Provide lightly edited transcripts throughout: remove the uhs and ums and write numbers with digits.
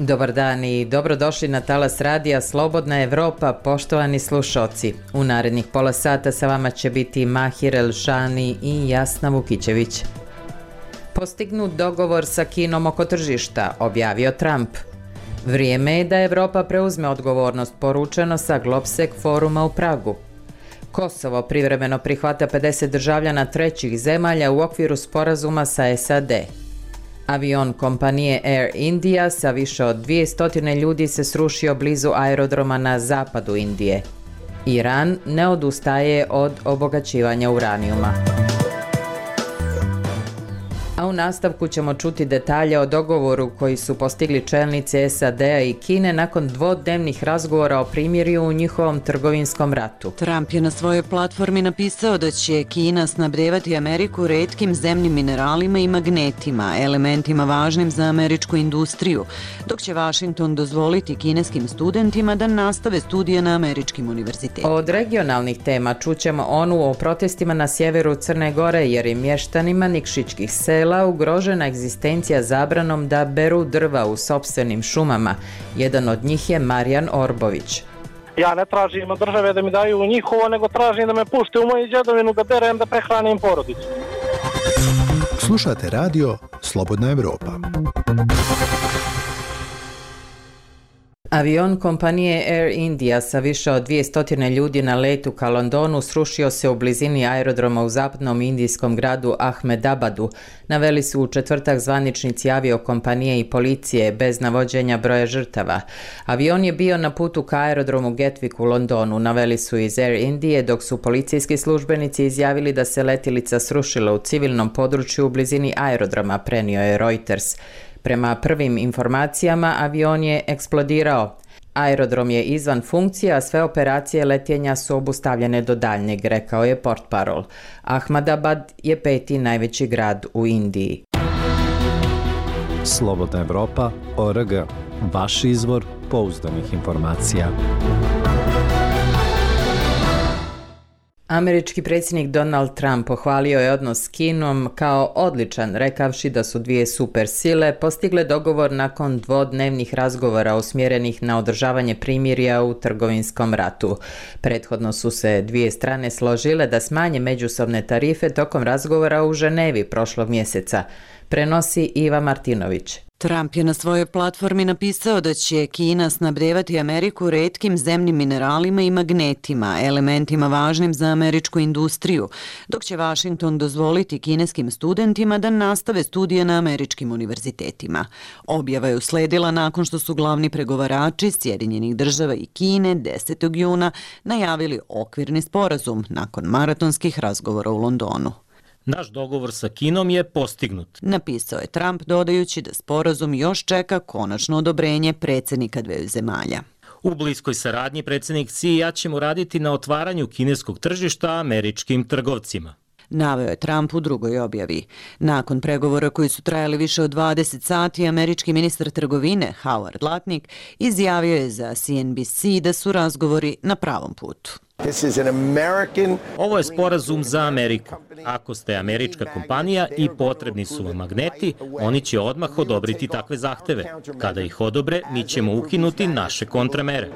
Dobar dan i dobrodošli na talas radija Slobodna Evropa, poštovani slušoci. U narednih pola sata sa vama će biti Mahir Elšani i Jasna Vukićević. Postignut dogovor sa Kinom oko tržišta, objavio Trump. Vrijeme je da Evropa preuzme odgovornost, poručeno sa Globsec foruma u Pragu. Kosovo privremeno prihvata 50 državljana trećih zemalja u okviru sporazuma sa SAD. Avion kompanije Air India sa više od 200 ljudi se srušio blizu aerodroma na zapadu Indije. Iran ne odustaje od obogaćivanja uranijuma. A u nastavku ćemo čuti detalje o dogovoru koji su postigli čelnici SAD-a i Kine nakon dvodnevnih razgovora o primirju u njihovom trgovinskom ratu. Trump je na svojoj platformi napisao da će Kina snabdevati Ameriku retkim zemnim mineralima i magnetima, elementima važnim za američku industriju, dok će Washington dozvoliti kineskim studentima da nastave studije na američkim univerzitetima. Od regionalnih tema čućemo onu o protestima na sjeveru Crne Gore jer je mještanima Nikšićkih sela ugrožena egzistencija zabranom da beru drva u sopstvenim šumama. Jedan od njih je Marijan Orbović. Ja ne tražim od države da mi daju njihovo, nego tražim da me pušte u moju djedovinu da berem da prehranim porodicu. Slušate radio Slobodna Evropa. Avion kompanije Air India sa više od 200 ljudi na letu ka Londonu srušio se u blizini aerodroma u zapadnom indijskom gradu Ahmedabadu. Naveli su u četvrtak zvaničnici aviokompanije i policije bez navođenja broja žrtava. Avion je bio na putu ka aerodromu Gatwick u Londonu, naveli su iz Air Indije, dok su policijski službenici izjavili da se letilica srušila u civilnom području u blizini aerodroma, prenio je Reuters. Prema prvim informacijama, avion je eksplodirao. Aerodrom je izvan funkcije, a sve operacije letenja su obustavljene do daljnjeg, rekao je portparol. Ahmedabad je 5. najveći grad u Indiji. Slobodna Evropa.org. Vaš izvor pouzdanih informacija. Američki predsjednik Donald Trump pohvalio je odnos s Kinom kao odličan, rekavši da su dvije supersile postigle dogovor nakon dvodnevnih razgovora usmjerenih na održavanje primirja u trgovinskom ratu. Prethodno su se dvije strane složile da smanje međusobne tarife tokom razgovora u Ženevi prošlog mjeseca, prenosi Iva Martinović. Trump je na svojoj platformi napisao da će Kina snabdevati Ameriku retkim zemnim mineralima i magnetima, elementima važnim za američku industriju, dok će Washington dozvoliti kineskim studentima da nastave studije na američkim univerzitetima. Objava je usledila nakon što su glavni pregovarači Sjedinjenih država i Kine 10. juna najavili okvirni sporazum nakon maratonskih razgovora u Londonu. Naš dogovor sa Kinom je postignut, napisao je Trump, dodajući da sporazum još čeka konačno odobrenje predsjednika dveju zemalja. U bliskoj saradnji predsjednik Xi i ja ćemo raditi na otvaranju kineskog tržišta američkim trgovcima, naveo je Trump u drugoj objavi. Nakon pregovora koji su trajali više od 20 sati, američki ministar trgovine Howard Lutnick izjavio je za CNBC da su razgovori na pravom putu. Ovo je sporazum za Ameriku. Ako ste američka kompanija i potrebni su vam magneti, oni će odmah odobriti takve zahteve. Kada ih odobre, mi ćemo ukinuti naše kontramere.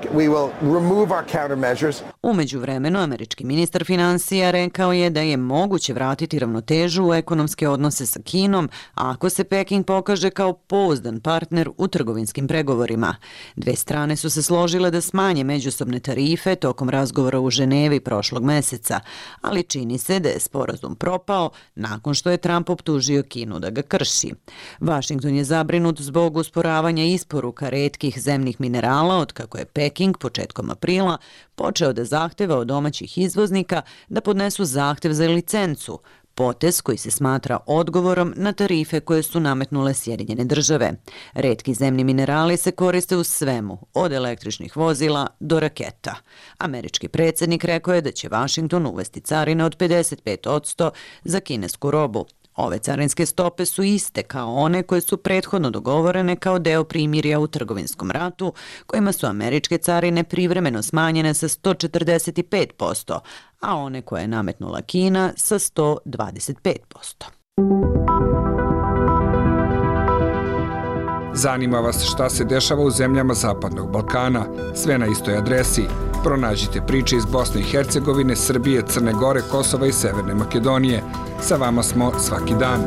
U međuvremenu, američki ministar finansija rekao je da je moguće vratiti ravnotežu u ekonomske odnose sa Kinom ako se Peking pokaže kao pouzdan partner u trgovinskim pregovorima. Dve strane su se složile da smanje međusobne tarife tokom razgovora u Ženevi prošlog meseca, ali čini se da je sporazum propao nakon što je Trump optužio Kinu da ga krši. Washington je zabrinut zbog usporavanja isporuka retkih zemnih minerala od kako je Peking početkom aprila počeo da zahteva od domaćih izvoznika da podnesu zahtev za licencu, potez koji se smatra odgovorom na tarife koje su nametnule Sjedinjene države. Retki zemni minerali se koriste u svemu, od električnih vozila do raketa. Američki predsjednik rekao je da će Washington uvesti carine od 55% za kinesku robu. Ove carinske stope su iste kao one koje su prethodno dogovorene kao deo primirja u trgovinskom ratu, kojima su američke carine privremeno smanjene sa 145%, a one koje je nametnula Kina sa 125%. Zanima vas šta se dešava u zemljama Zapadnog Balkana? Sve na istoj adresi. Pronađite priče iz Bosne i Hercegovine, Srbije, Crne Gore, Kosova i Severne Makedonije. Sa vama smo svaki dan.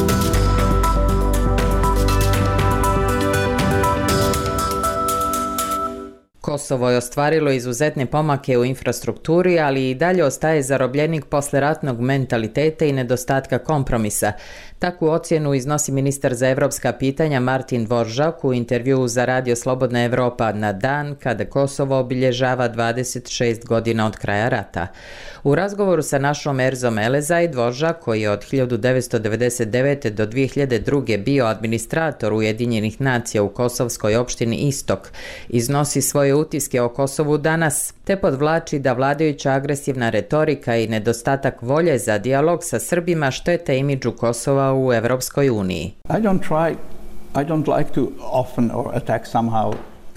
Kosovo je ostvarilo izuzetne pomake u infrastrukturi, ali i dalje ostaje zarobljenik posleratnog mentaliteta i nedostatka kompromisa. Takvu ocjenu iznosi ministar za evropska pitanja Martin Dvoržak u intervjuu za Radio Slobodna Evropa na dan kada Kosovo obilježava 26 godina od kraja rata. U razgovoru sa našom Erzom Elezaj, Dvoržak, koji je od 1999. do 2002. bio administrator Ujedinjenih nacija u kosovskoj opštini Istok, iznosi svoje utiske o Kosovu danas, te podvlači da vladajuća agresivna retorika i nedostatak volje za dijalog sa Srbima štete imidžu Kosova u Evropskoj uniji. I don't like to often or attack somehow.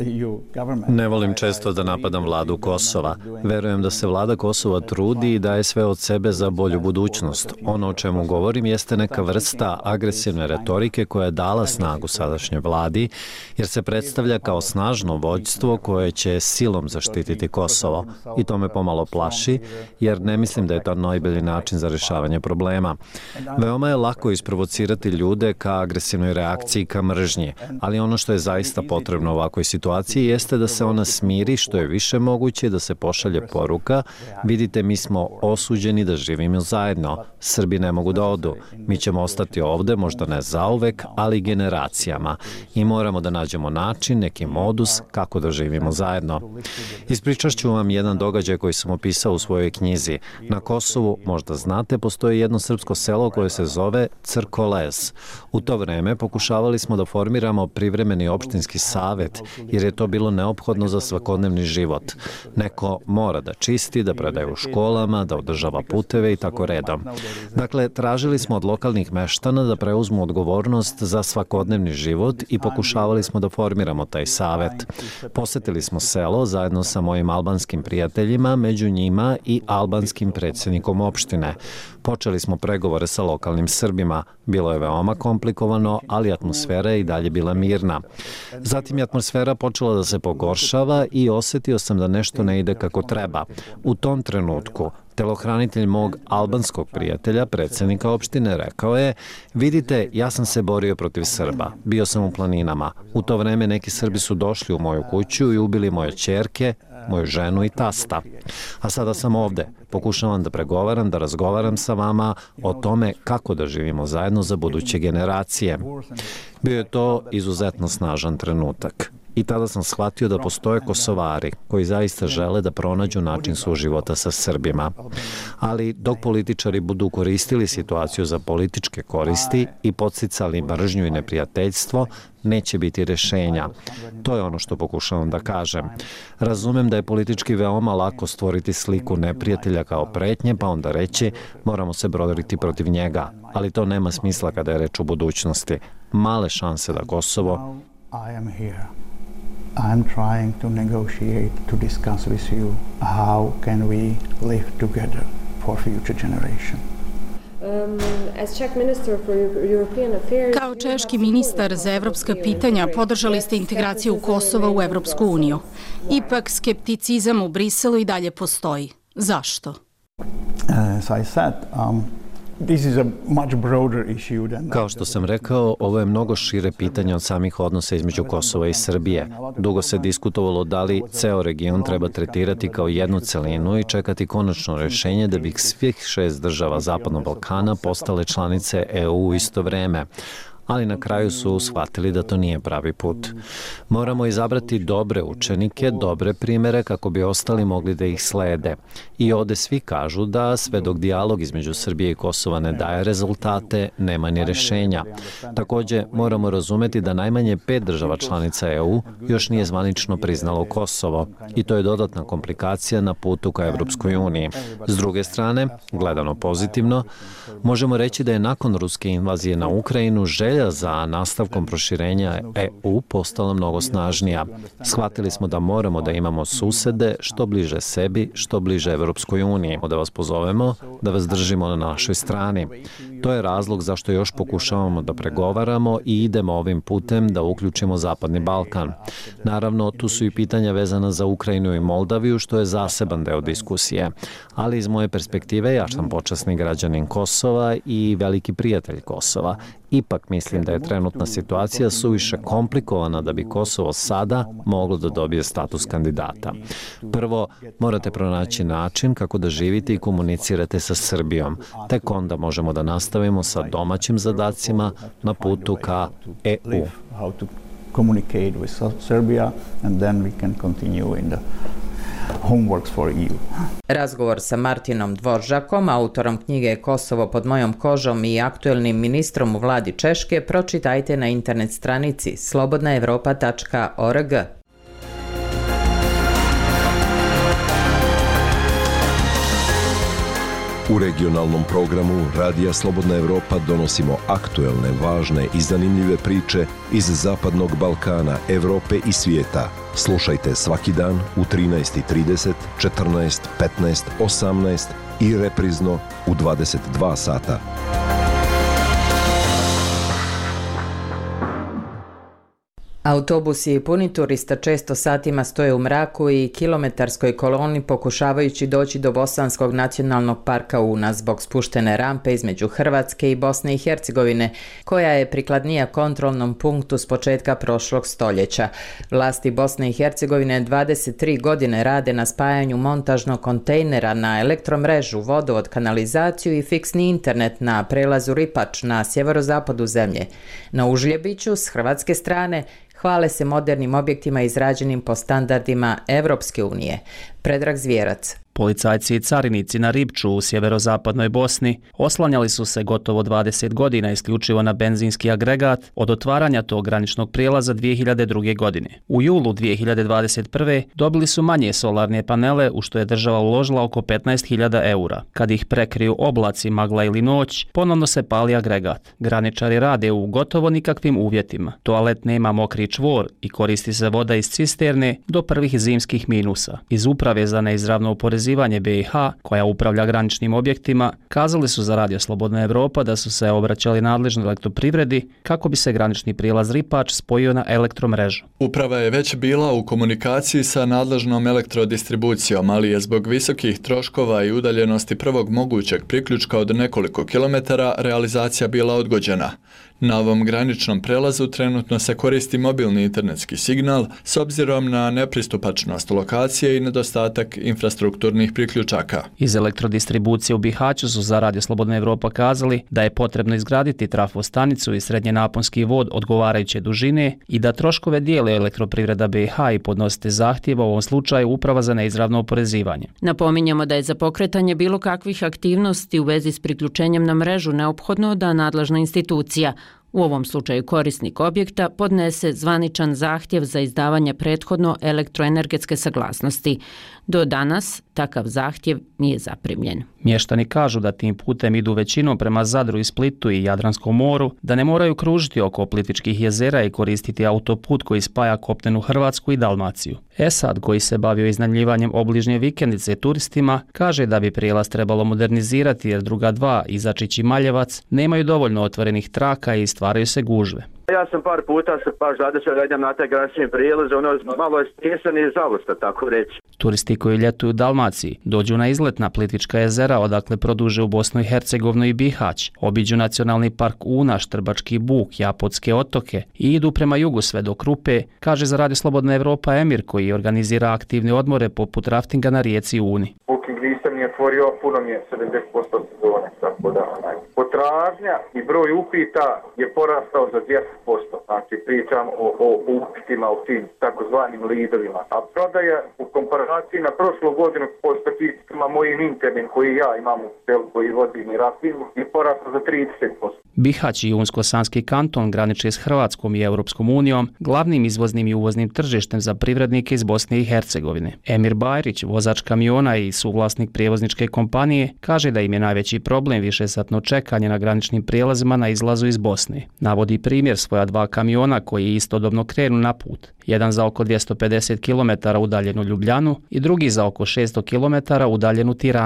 Ne volim često da napadam vladu Kosova. Verujem da se vlada Kosova trudi i daje sve od sebe za bolju budućnost. Ono o čemu govorim jeste neka vrsta agresivne retorike koja je dala snagu sadašnjoj vladi, jer se predstavlja kao snažno vođstvo koje će silom zaštititi Kosovo. I to me pomalo plaši, jer ne mislim da je to najbolji način za rješavanje problema. Veoma je lako isprovocirati ljude ka agresivnoj reakciji, ka mržnji, ali ono što je zaista potrebno u ovakvoj situaciji jeste da se ona smiri što je više moguće, da se pošalje poruka: vidite, mi smo osuđeni da živimo zajedno, Srbi ne mogu da odu, mi ćemo ostati ovde, možda ne zauvek, ali generacijama, i moramo da nađemo način, neki modus kako da živimo zajedno. Ispričat ću vam jedan događaj koji sam opisao u svojoj knjizi. Na Kosovu, možda znate, postoji jedno srpsko selo koje se zove Crkolez. U to vreme pokušavali smo da formiramo privremeni opštinski savet, jer je to bilo neophodno za svakodnevni život. Neko mora da čisti, da predaje u školama, da održava puteve i tako redom. Dakle, tražili smo od lokalnih meštana da preuzmu odgovornost za svakodnevni život i pokušavali smo da formiramo taj savet. Posetili smo selo zajedno sa mojim albanskim prijateljima, među njima i albanskim predsjednikom opštine. Počeli smo pregovore sa lokalnim Srbima. Bilo je veoma komplikovano, ali atmosfera je i dalje bila mirna. Zatim je atmosfera počela da se pogoršava i osjetio sam da nešto ne ide kako treba. U tom trenutku telohranitelj mog albanskog prijatelja, predsjednika opštine, rekao je: vidite, ja sam se borio protiv Srba. Bio sam u planinama. U to vreme neki Srbi su došli u moju kuću i ubili moje ćerke, moju ženu i tasta. A sada sam ovde. Pokušavam da pregovaram, da razgovaram sa vama o tome kako da živimo zajedno za buduće generacije. Bio je to izuzetno snažan trenutak. I tada sam shvatio da postoje Kosovari koji zaista žele da pronađu način suživota sa Srbima. Ali dok političari budu koristili situaciju za političke koristi i podsticali mržnju i neprijateljstvo, neće biti rješenja. To je ono što pokušavam da kažem. Razumem da je politički veoma lako stvoriti sliku neprijatelja kao pretnje, pa onda reći moramo se boriti protiv njega. Ali to nema smisla kada je reč o budućnosti. Male šanse da Kosovo... I'm trying to negotiate, to discuss with you how can we live together for future generation. Kao češki ministar za evropska pitanja podržali ste integraciju Kosova u Evropsku uniju. Ipak skepticizam u Briselu i dalje postoji. Zašto? As I said, Kao što sam rekao, ovo je mnogo šire pitanje od samih odnosa između Kosova i Srbije. Dugo se diskutovalo da li ceo region treba tretirati kao jednu celinu i čekati konačno rješenje da bi svih 6 država Zapadnog Balkana postale članice EU u isto vreme. Ali na kraju su shvatili da to nije pravi put. Moramo izabrati dobre učenike, dobre primere kako bi ostali mogli da ih slede. I ovde svi kažu da sve dok dijalog između Srbije i Kosova ne daje rezultate, nema ni rješenja. Također moramo razumeti da najmanje 5 država članica EU još nije zvanično priznalo Kosovo i to je dodatna komplikacija na putu ka Evropskoj uniji. S druge strane, gledano pozitivno, možemo reći da je nakon ruske invazije na Ukrajinu želja za nastavkom proširenja EU postala mnogo snažnija. Shvatili smo da moramo da imamo susede što bliže sebi, što bliže Evropskoj uniji. Da vas pozovemo, da vas držimo na našoj strani. To je razlog zašto još pokušavamo da pregovaramo i idemo ovim putem da uključimo Zapadni Balkan. Naravno, tu su i pitanja vezana za Ukrajinu i Moldaviju, što je zaseban deo diskusije. Ali iz moje perspektive, ja sam počasni građanin Kosova i veliki prijatelj Kosova. Ipak mislim da je trenutna situacija suviše komplikovana da bi Kosovo sada moglo da dobije status kandidata. Prvo, morate pronaći način kako da živite i komunicirate sa Srbijom. Tek onda možemo da nastavimo sa domaćim zadacima na putu ka EU. Communicate with Serbia and then we can continue in the homeworks for EU. Razgovor sa Martinom Dvoržakom, autorom knjige Kosovo pod mojom kožom i aktuelnim ministrom u vladi Češke, pročitajte na internet stranici slobodnaevropa.org. U regionalnom programu Radija Slobodna Evropa donosimo aktuelne, važne i zanimljive priče iz Zapadnog Balkana, Evrope i svijeta. Slušajte svaki dan u 13:30, 14, 15, 18 i reprizno u 22 sata. Autobusi i puni turista često satima stoje u mraku i kilometarskoj koloni pokušavajući doći do Bosanskog nacionalnog parka Una zbog spuštene rampe između Hrvatske i Bosne i Hercegovine, koja je prikladnija kontrolnom punktu s početka prošlog stoljeća. Vlasti Bosne i Hercegovine 23 godine rade na spajanju montažnog kontejnera na elektromrežu, vodovod, kanalizaciju i fiksni internet na prelazu Ripač na sjeverozapadu zemlje. Na Užljebiću s hrvatske strane hvale se modernim objektima izrađenim po standardima Evropske unije. Predrag Zvjerac. Policajci i carinici na Ripču u sjeverozapadnoj Bosni oslanjali su se gotovo 20 godina isključivo na benzinski agregat od otvaranja tog graničnog prijelaza 2002. godine. U julu 2021. dobili su manje solarne panele u što je država uložila oko 15.000 eura. Kad ih prekriju oblaci, magla ili noć, ponovno se pali agregat. Graničari rade u gotovo nikakvim uvjetima. Toalet nema mokri čvor i koristi se voda iz cisterne do prvih zimskih minusa. Iz Uprave za neizravno oporezivanje BiH, koja upravlja graničnim objektima, kazali su za Radio Slobodna Evropa da su se obraćali nadležnoj elektroprivredi kako bi se granični prijelaz Ripač spojio na elektromrežu. Uprava je već bila u komunikaciji sa nadležnom elektrodistribucijom, ali je zbog visokih troškova i udaljenosti prvog mogućeg priključka od nekoliko kilometara realizacija bila odgođena. Na ovom graničnom prelazu trenutno se koristi mobilni internetski signal s obzirom na nepristupačnost lokacije i nedostatak infrastrukturnih priključaka. Iz elektrodistribucije u Bihaću su za Radio Slobodna Evropa kazali da je potrebno izgraditi trafostanicu i srednjenaponski vod odgovarajuće dužine i da troškove dijele Elektroprivreda BiH i podnosite zahtjeva, u ovom slučaju Uprava za neizravno oporezivanje. Napominjemo da je za pokretanje bilo kakvih aktivnosti u vezi s priključenjem na mrežu neophodno da nadležna institucija, u ovom slučaju korisnik objekta, podnese zvaničan zahtjev za izdavanje prethodno elektroenergetske saglasnosti. Do danas takav zahtjev nije zaprimljen. Mještani kažu da tim putem idu većinom prema Zadru i Splitu i Jadranskom moru, da ne moraju kružiti oko Plitvičkih jezera i koristiti autoput koji spaja kopnenu Hrvatsku i Dalmaciju. Esad, koji se bavio iznajmljivanjem obližnje vikendice turistima, kaže da bi prijelaz trebalo modernizirati jer druga dva, Izačić i Maljevac, nemaju dovoljno otvorenih traka i stvaraju se gužve. Ja sam par puta se baš zadesio da idem na taj granični prijelaz, malo je stjesan i zavusta, tako reći. Turisti koji ljetuju u Dalmaciji dođu na izlet na Plitvička jezera, odakle produže u Bosnu i Hercegovinu i Bihać, obiđu nacionalni park Una, Štrbački buk, Japotske otoke i idu prema jugu sve do Krupe, kaže za Radio Slobodna Evropa Emir, koji organizira aktivne odmore poput raftinga na rijeci Uni. Booking nisam je otvorio, puno mi je 70% sezone, tako da potražnja i broj upita je porastao za 200%, znači pričam o upitima, o tim takozvanim lidovima, a prodaja u komparaciji na prošlu godinu po statistikama mojim internim koji ja imam u selu koji vodim i raftingu je porastao za 30%. Bihać i Unsko-Sanski kanton graniče s Hrvatskom i Europskom unijom, glavnim izvoznim i uvoznim tržištem za privrednike iz Bosne i Hercegovine. Emir Bajrić, vozač kamiona i suvlasnik prijevozničke kompanije, kaže da im je najveći problem višesatno čekanje na graničnim prijelazima na izlazu iz Bosne. Navodi primjer svoja dva kamiona koji istodobno krenu na put. Jedan za oko 250 km udaljenu Ljubljanu i drugi za oko 600 km udaljenu Tiranu.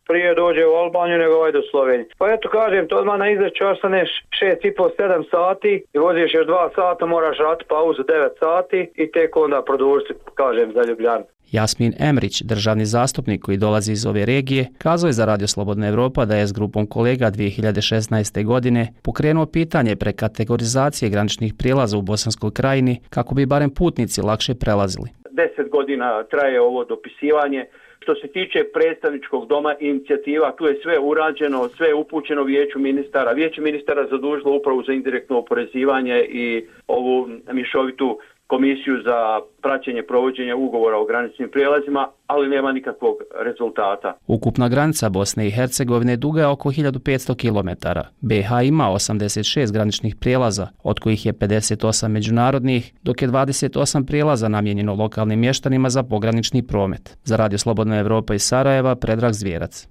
prije dođe u Albaniju nego ovaj do Slovenije. Pa eto kažem, to odmah na izleću ostaneš 6,5-7 sati i voziš još 2 sata, moraš rati pauzu 9 sati i tek onda produžiti, kažem, za Ljubljanu. Jasmin Emrić, državni zastupnik koji dolazi iz ove regije, kazao je za Radio Slobodna Evropa da je s grupom kolega 2016. godine pokrenuo pitanje prekategorizacije graničnih prijelaza u Bosanskoj krajini kako bi barem putnici lakše prelazili. 10 godina traje ovo dopisivanje. Što se tiče predstavničkog doma inicijativa, tu je sve urađeno, sve je upućeno Vijeću ministara. Vijeće ministara zadužilo upravu za indirektno oporezivanje i ovu mješovitu komisiju za praćenje provođenja ugovora o graničnim prijelazima, ali nema nikakvog rezultata. Ukupna granica Bosne i Hercegovine duga je oko 1500 km. BiH ima 86 graničnih prijelaza, od kojih je 58 međunarodnih, dok je 28 prijelaza namijenjeno lokalnim mještanima za pogranični promet. Za Radio Slobodna Evropa iz Sarajeva, Predrag Zvijerac.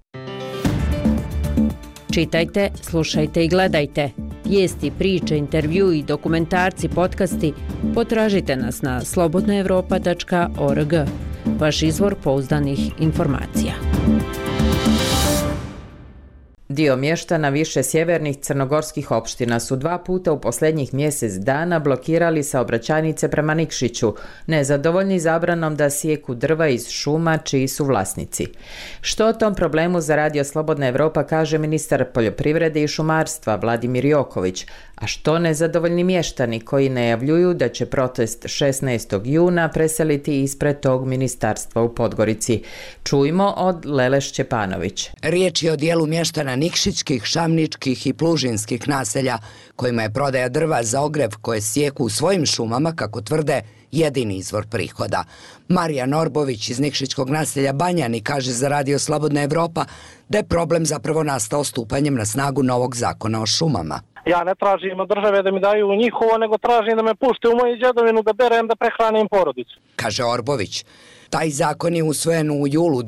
Čitajte, slušajte i gledajte. Vijesti, priče, intervju i dokumentarci, podcasti potražite nas na slobodnaevropa.org. Vaš izvor pouzdanih informacija. Dio mještana više sjevernih crnogorskih opština su 2 puta u posljednjih mjesec dana blokirali saobraćajnice prema Nikšiću, nezadovoljni zabranom da sijeku drva iz šuma čiji su vlasnici. Što o tom problemu za Radio Slobodna Evropa kaže ministar poljoprivrede i šumarstva Vladimir Joković, a što nezadovoljni mještani koji najavljuju da će protest 16. juna preseliti ispred tog ministarstva u Podgorici. Čujmo od Lele Šćepanović. Riječ je o dijelu mještana nikšićkih, šamničkih i plužinskih naselja kojima je prodaja drva za ogrjev koje sjeku u svojim šumama, kako tvrde, jedini izvor prihoda. Marija Norbović iz nikšićkog naselja Banjani kaže za Radio Slobodna Evropa da je problem zapravo nastao stupanjem na snagu novog zakona o šumama. Ja ne tražim od države da mi daju njihovo, nego tražim da me pušte u moju djedovinu da berem da prehranim porodicu. Kaže Orbović. Taj zakon je usvojen u julu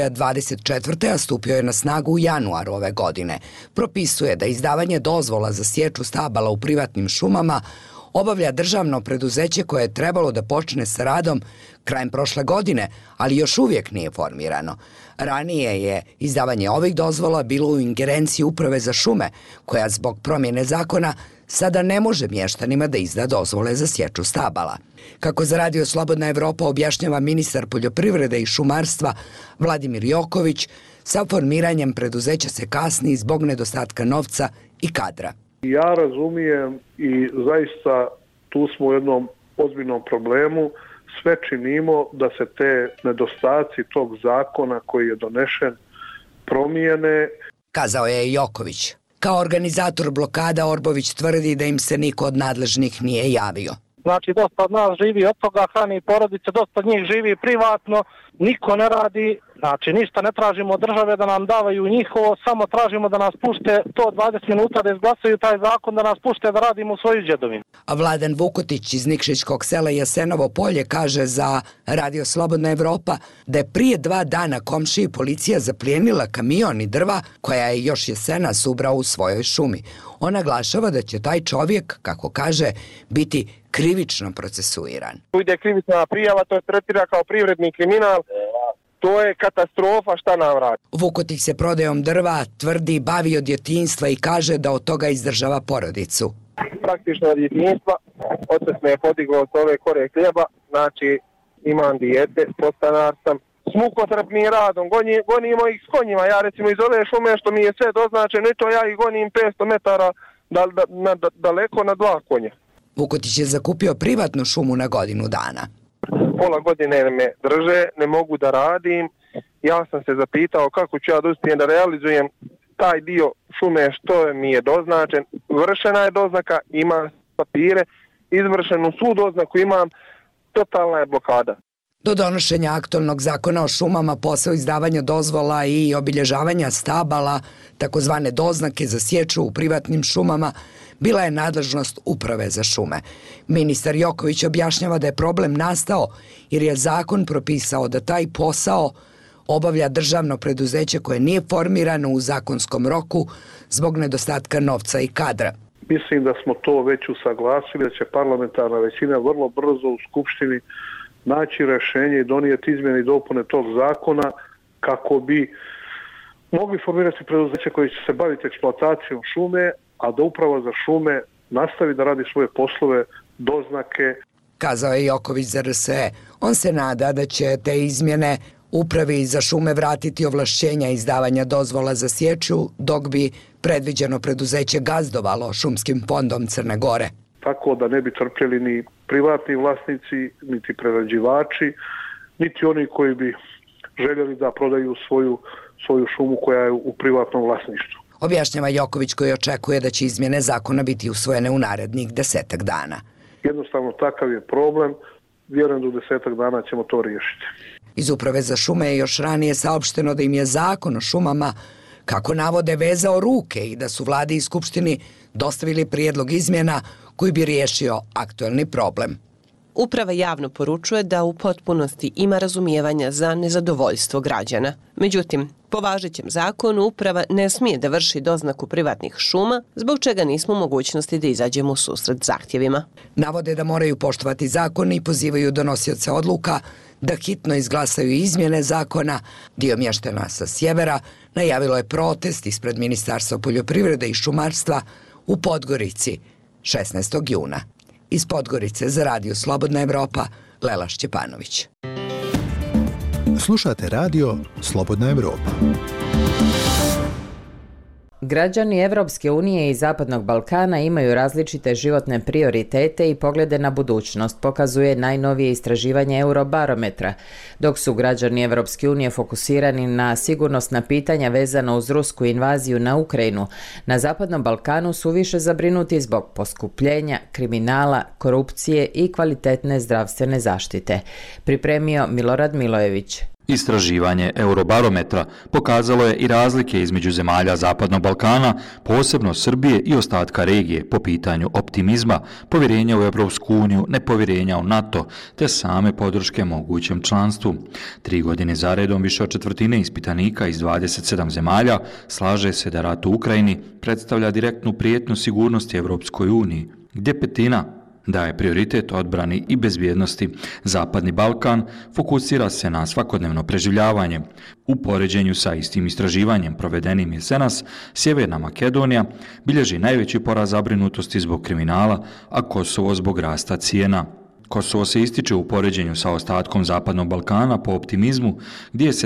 2024. a stupio je na snagu u januaru ove godine. Propisuje da izdavanje dozvola za sječu stabala u privatnim šumama obavlja državno preduzeće koje je trebalo da počne sa radom krajem prošle godine, ali još uvijek nije formirano. Ranije je izdavanje ovih dozvola bilo u ingerenciji Uprave za šume, koja zbog promjene zakona sada ne može mještanima da izda dozvole za sječu stabala. Kako za Radio Slobodna Evropa objašnjava ministar poljoprivrede i šumarstva Vladimir Joković, sa formiranjem preduzeća se kasni zbog nedostatka novca i kadra. Ja razumijem i zaista tu smo u jednom ozbiljnom problemu. Sve činimo da se te nedostaci tog zakona koji je donešen promijene. Kazao je Joković. Kao organizator blokada Orbović tvrdi da im se niko od nadležnih nije javio. Znači, dosta od nas živi od toga, hrani porodice, dosta od njih živi privatno, niko ne radi, znači ništa ne tražimo od države da nam davaju njihovo, samo tražimo da nas pušte to 20 minuta da izglasaju taj zakon, da nas pušte da radimo u svoju djedovinu. A Vladan Vukotić iz nikšićkog sela Jasenovo polje kaže za Radio Slobodna Evropa da je prije 2 dana komšiji policija zaplijenila kamion i drva koja je još jesenas ubrao u svojoj šumi. On naglašava da će taj čovjek, kako kaže, biti krivično procesuiran. Ide krivična prijava, to je tretira kao privredni kriminal. To je katastrofa, šta nam radi. Vukotić se prodajom drva tvrdi bavi od djetinjstva i kaže da od toga izdržava porodicu. Praktično od djetinjstva, otac me je podigao s ove kore hljeba, znači imam dijete, podstanar sam. S mukotrpnim radom, gonimo ih s konjima, ja recimo iz ove šume što mi je sve doznačeno i to ja ih gonim 500 metara daleko na 2 konja. Vukotić je zakupio privatnu šumu na godinu dana. Pola godine me drže, ne mogu da radim. Ja sam se zapitao kako ću ja da uspijem da realizujem taj dio šume što mi je doznačen. Vršena je doznaka, imam papire, izvršenu svu doznaku imam, totalna je blokada. Do donošenja aktualnog zakona o šumama posao izdavanja dozvola i obilježavanja stabala, takozvane doznake za sječu u privatnim šumama, bila je nadležnost Uprave za šume. Ministar Joković objašnjava da je problem nastao jer je zakon propisao da taj posao obavlja državno preduzeće koje nije formirano u zakonskom roku zbog nedostatka novca i kadra. Mislim da smo to već usaglasili, da će parlamentarna većina vrlo brzo u Skupštini naći rješenje i donijeti izmjene i dopune tog zakona kako bi mogli formirati preduzeće koje će se baviti eksploatacijom šume, a da uprava za šume nastavi da radi svoje poslove, doznake. Kazao je Joković za RSE. On se nada da će te izmjene upravi za šume vratiti ovlašćenja izdavanja dozvola za sječu, dok bi predviđeno preduzeće gazdovalo šumskim fondom Crne Gore. Tako da ne bi trpjeli ni privatni vlasnici, niti prerađivači, niti oni koji bi željeli da prodaju svoju šumu koja je u privatnom vlasništvu. Objašnjava Joković, koji očekuje da će izmjene zakona biti usvojene u narednih 10 dana. Jednostavno takav je problem, vjerujem da u 10 dana ćemo to riješiti. Iz Uprave za šume je još ranije saopšteno da im je zakon o šumama, kako navode, vezao ruke i da su vladi i skupštini dostavili prijedlog izmjena koji bi riješio aktuelni problem. Uprava javno poručuje da u potpunosti ima razumijevanja za nezadovoljstvo građana. Međutim, po važećem zakonu uprava ne smije da vrši doznaku privatnih šuma, zbog čega nismo u mogućnosti da izađemo u susret zahtjevima. Navode da moraju poštovati zakon i pozivaju donosioce odluka da hitno izglasaju izmjene zakona. Dio mještana sa sjevera najavilo je protest ispred Ministarstva poljoprivrede i šumarstva u Podgorici 16. juna. Iz Podgorice za Radio Slobodna Evropa, Lela Šćepanović. Slušate radio Slobodna Evropa. Građani Evropske unije i Zapadnog Balkana imaju različite životne prioritete i poglede na budućnost, pokazuje najnovije istraživanje Eurobarometra. Dok su građani Evropske unije fokusirani na sigurnosna pitanja vezana uz rusku invaziju na Ukrajinu, na Zapadnom Balkanu su više zabrinuti zbog poskupljenja, kriminala, korupcije i kvalitetne zdravstvene zaštite. Pripremio Milorad Milojević. Istraživanje Eurobarometra pokazalo je i razlike između zemalja Zapadnog Balkana, posebno Srbije i ostatka regije, po pitanju optimizma, povjerenja u Evropsku uniju, nepovjerenja u NATO, te same podrške mogućem članstvu. 3 godine zaredom više od četvrtine ispitanika iz 27 zemalja slaže se da rat u Ukrajini predstavlja direktnu prijetnju sigurnosti Evropskoj uniji, gdje petina daje prioritet odbrani i bezbjednosti. Zapadni Balkan fokusira se na svakodnevno preživljavanje. U poređenju sa istim istraživanjem provedenim jesenas, Sjeverna Makedonija bilježi najveći porast zabrinutosti zbog kriminala, a Kosovo zbog rasta cijena. Kosovo se ističe u poređenju sa ostatkom Zapadnog Balkana po optimizmu, gdje je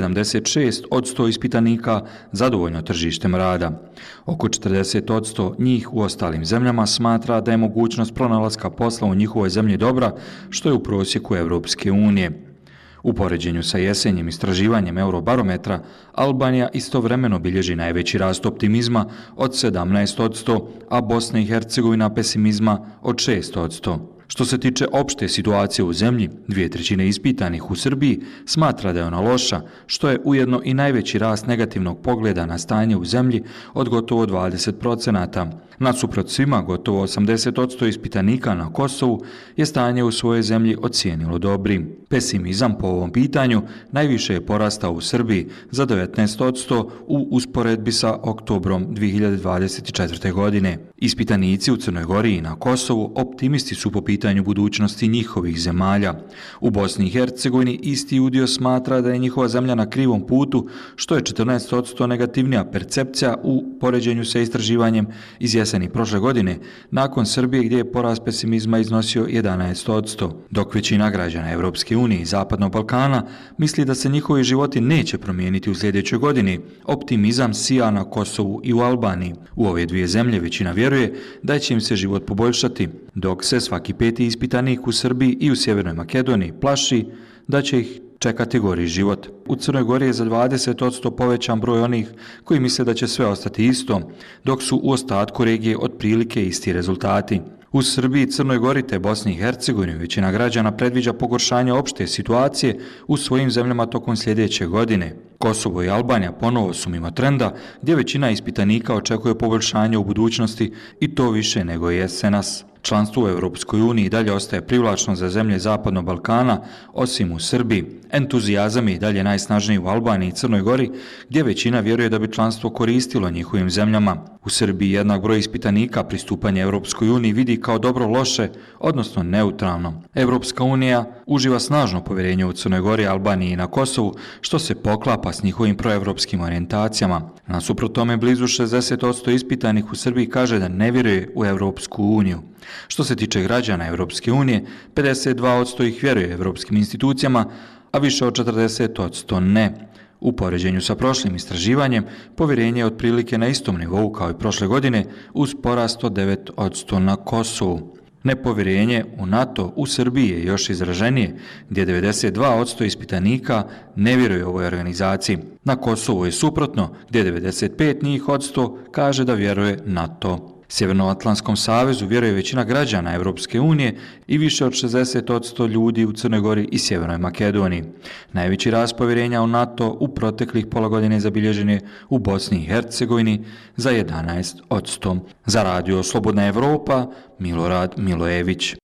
76% ispitanika zadovoljno tržištem rada. Oko 40% njih u ostalim zemljama smatra da je mogućnost pronalaska posla u njihovoj zemlji dobra, što je u prosjeku Evropske unije. U poređenju sa jesenjim istraživanjem Eurobarometra, Albanija istovremeno bilježi najveći rast optimizma od 17%, a Bosna i Hercegovina pesimizma od 6%. Što se tiče opšte situacije u zemlji, 2/3 ispitanih u Srbiji smatra da je ona loša, što je ujedno i najveći rast negativnog pogleda na stanje u zemlji od gotovo 20%. Nasuprot svima, gotovo 80% ispitanika na Kosovu je stanje u svojoj zemlji ocijenilo dobrim. Pesimizam po ovom pitanju najviše je porastao u Srbiji za 19% u usporedbi sa oktobrom 2024. godine. Ispitanici u Crnoj Gori i na Kosovu optimisti su po pitanju budućnosti njihovih zemalja. U Bosni i Hercegovini isti udio smatra da je njihova zemlja na krivom putu, što je 14% negativnija percepcija u poređenju sa istraživanjem iz jeseni prošle godine, nakon Srbije gdje je porast pesimizma iznosio 11%, dok većina građana Evropske unije i Zapadnog Balkana misli da se njihovi životi neće promijeniti u sljedećoj godini. Optimizam sija na Kosovu i u Albaniji. U ove dvije zemlje većina vjeruje da će im se život poboljšati, dok se svaki 5. ispitanik u Srbiji i u Sjevernoj Makedoniji plaši da će ih čekati gori život. U Crnoj Gori je za 20% povećan broj onih koji misle da će sve ostati isto, dok su u ostatku regije otprilike isti rezultati. U Srbiji, Crnoj Gori te Bosni i Hercegovini većina građana predviđa pogoršanje opšte situacije u svojim zemljama tokom sljedeće godine. Kosovo i Albanija ponovo su mimo trenda, gdje većina ispitanika očekuje poboljšanje u budućnosti i to više nego jesenas. Članstvo u Europskoj uniji dalje ostaje privlačno za zemlje Zapadnog Balkana, osim u Srbiji. Entuzijazam je i dalje najsnažniji u Albaniji i Crnoj Gori, gdje većina vjeruje da bi članstvo koristilo njihovim zemljama. U Srbiji jednak broj ispitanika pristupanje Europskoj uniji vidi kao dobro loše, odnosno neutralno. Europska unija uživa snažno povjerenje u Crnoj Gori, Albaniji i na Kosovu, što se poklapa s njihovim proevropskim orijentacijama. Nasuprot tome, blizu 60% ispitanih u Srbiji kaže da ne vjeruje u Europsku uniju. Što se tiče građana Europske unije, 52% ih vjeruje europskim institucijama, a više od 40% ne. U poređenju sa prošlim istraživanjem, povjerenje je otprilike na istom nivou kao i prošle godine, uz porast od 9% na Kosovu. Nepovjerenje u NATO u Srbiji je još izraženije, gdje 92% ispitanika ne vjeruje ovoj organizaciji. Na Kosovu je suprotno, gdje 95% kaže da vjeruje NATO. Sjevernoatlantskom savezu vjeruje većina građana Europske unije i više od 60% ljudi u Crnoj Gori i Sjevernoj Makedoniji. Najveći rast povjerenja u NATO u proteklih pola godine zabilježen je u Bosni i Hercegovini za 11%. Za radio Slobodna Evropa, Milorad Milojević.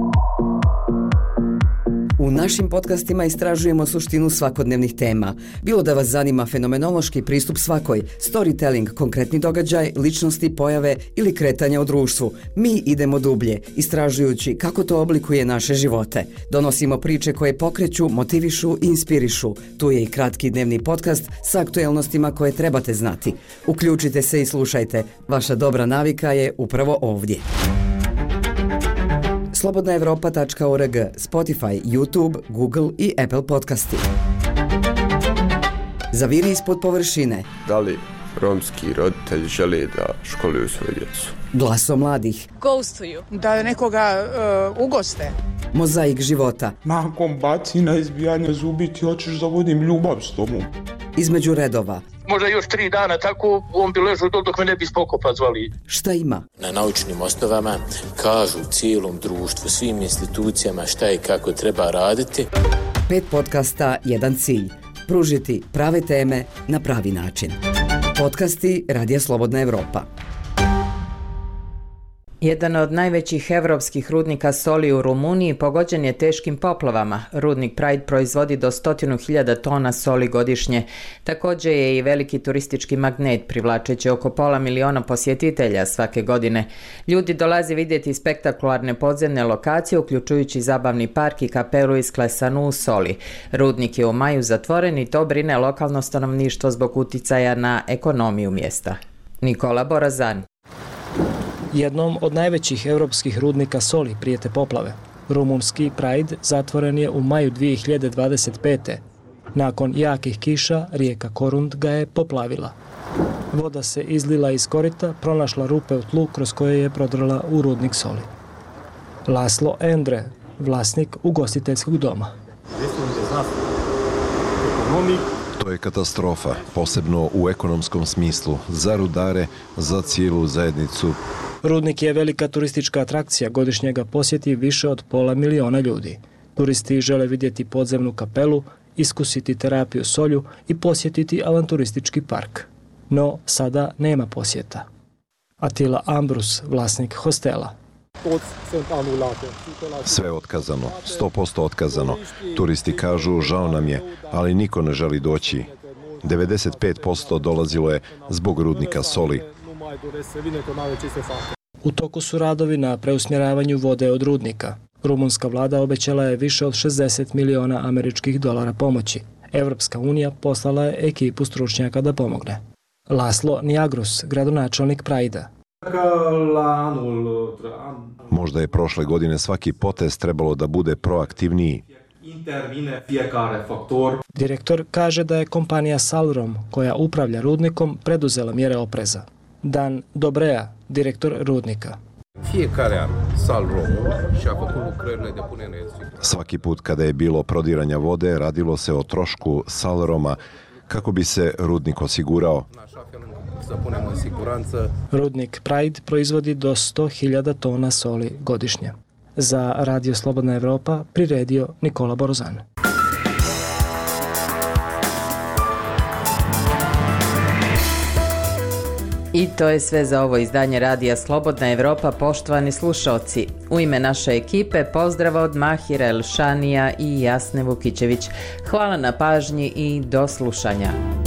U našim podcastima istražujemo suštinu svakodnevnih tema. Bilo da vas zanima fenomenološki pristup svakoj, storytelling, konkretni događaj, ličnosti, pojave ili kretanja u društvu. Mi idemo dublje, istražujući kako to oblikuje naše živote. Donosimo priče koje pokreću, motivišu i inspirišu. Tu je i kratki dnevni podcast sa aktuelnostima koje trebate znati. Uključite se i slušajte. Vaša dobra navika je upravo ovdje. Slobodnaevropa.org, Spotify, YouTube, Google i Apple podcasti. Zaviri ispod površine. Da li romski roditelji žele da školuju svoju djecu? Glaso mladih. Ghostuju. Da nekoga ugoste. Mozaik života. Nakon bacina, izbijanja zubi ti hoćeš da vodim ljubav s tobom. Između redova. Možda još 3 dana tako, on bi ležao dok me ne bi spokopa zvali. Šta ima? Na naučnim osnovama kažu cijelom društvu, svim institucijama šta i kako treba raditi. 5 podcasta, jedan cilj. Pružiti prave teme na pravi način. Podcasti Radija Slobodna Evropa. Jedan od najvećih evropskih rudnika soli u Rumuniji pogođen je teškim poplavama. Rudnik Pride proizvodi do 100.000 tona soli godišnje. Također je i veliki turistički magnet, privlačeći oko 500.000 posjetitelja svake godine. Ljudi dolaze vidjeti spektakularne podzemne lokacije, uključujući zabavni park i kapelu isklesanu u soli. Rudnik je u maju zatvoren i to brine lokalno stanovništvo zbog uticaja na ekonomiju mjesta. Nikola Borazan. Jednom od najvećih europskih rudnika soli prijete poplave. Rumunski Pride zatvoren je u maju 2025. Nakon jakih kiša, rijeka Korund ga je poplavila. Voda se izlila iz korita, pronašla rupe u tlu kroz koje je prodrla u rudnik soli. Laslo Endre, vlasnik ugostiteljskog doma. To je katastrofa, posebno u ekonomskom smislu, za rudare, za cijelu zajednicu. Rudnik je velika turistička atrakcija, godišnje ga posjeti više od 500.000 ljudi. Turisti žele vidjeti podzemnu kapelu, iskusiti terapiju solju i posjetiti avanturistički park. No, sada nema posjeta. Attila Ambrus, vlasnik hostela. Sve je otkazano, 100% otkazano. Turisti kažu žao nam je, ali niko ne želi doći. 95% dolazilo je zbog rudnika soli. U toku su radovi na preusmjeravanju vode od rudnika. Rumunska vlada obećala je više od 60 miliona američkih dolara pomoći. Evropska unija poslala je ekipu stručnjaka da pomogne. Laslo Niagrus, gradonačelnik Prajda. Možda je prošle godine svaki potez trebalo da bude proaktivniji. Direktor kaže da je kompanija Salrom, koja upravlja rudnikom, preduzela mjere opreza. Dan Dobrea, direktor rudnika. Svaki put kada je bilo prodiranja vode, radilo se o trošku Salroma kako bi se rudnik osigurao. Rudnik Pride proizvodi do 100.000 tona soli godišnje. Za Radio Slobodna Evropa priredio Nikola Borozan. I to je sve za ovo izdanje Radija Slobodna Evropa, poštovani slušalci. U ime naše ekipe pozdrav od Mahira Elšanija i Jasne Vukićević. Hvala na pažnji i do slušanja.